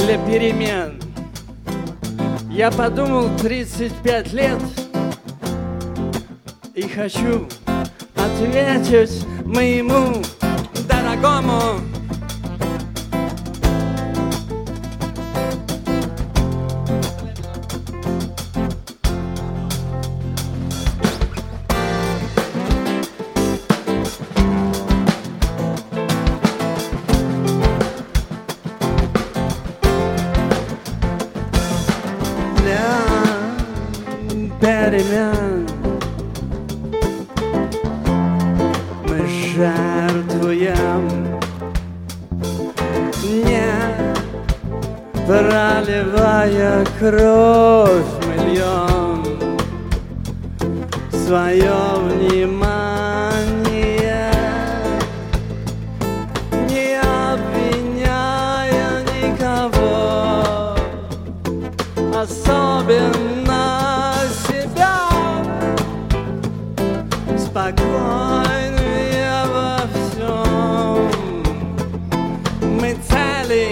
для перемен. Я подумал 35 лет и хочу ответить моему дорогому. Перемен мы жертвуем, не проливая кровь, мы льем свое внимание, не обвиняя никого, особенно спокойные во всем. Мы цели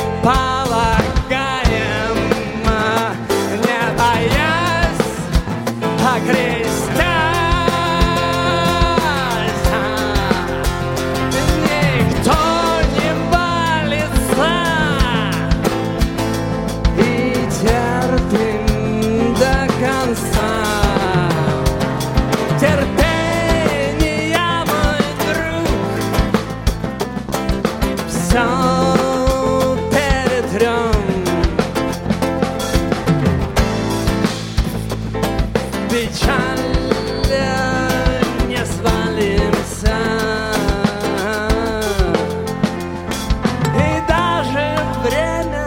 полагаем, не боясь окрестясь. Никто не валится и терпим до конца. Все перетрем, печаль не свалимся, и даже время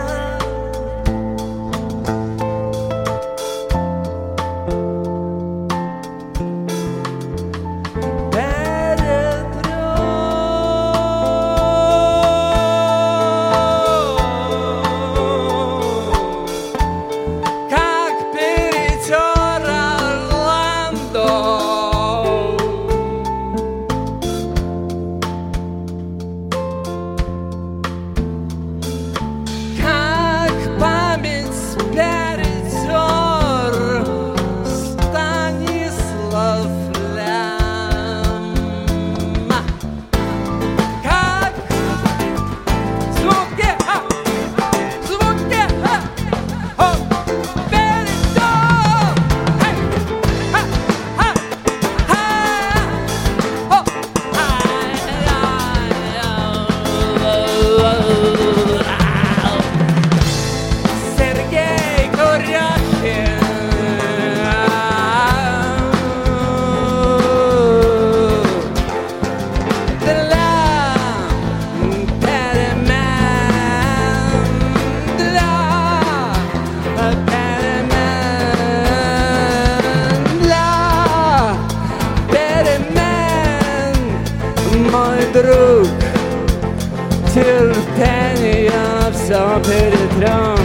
друг, терпение все перетрем.